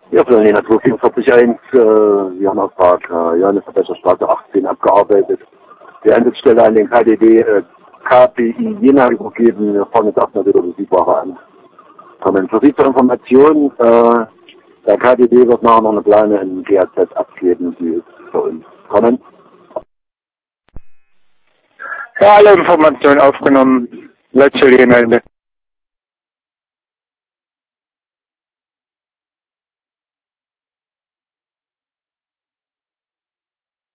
Ja, für die Natur 44.1, wir haben Auftrag Johannes Straße 18 abgearbeitet. Die Einsatzstelle an den KDD KPI Jena übergeben. Wir fahren jetzt erstmal wieder Musikware an. Kommen für Sie zur Information, der KDD wird nachher noch eine Plane in GAZ abgeben, die ist für uns. Kommen. Ja, alle Informationen aufgenommen. Letzte Melde.